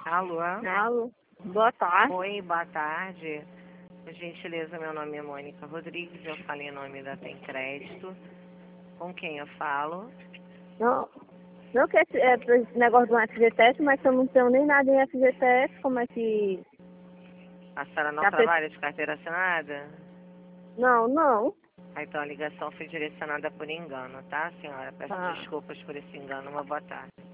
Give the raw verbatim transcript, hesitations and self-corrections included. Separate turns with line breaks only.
Alô?
Alô, boa tarde.
Oi, boa tarde. Por gentileza, meu nome é Mônica Rodrigues, eu falo em nome da Tem Crédito. Com quem eu falo?
Não, não que esse, é, pra esse negócio do F G T S, mas eu não tenho nem nada em F G T S, como é que...
A senhora não
a
trabalha de carteira assinada?
Não, não.
Ah, então a ligação foi direcionada por engano, tá, senhora? Peço
Tá.
desculpas por esse engano. Uma boa tarde.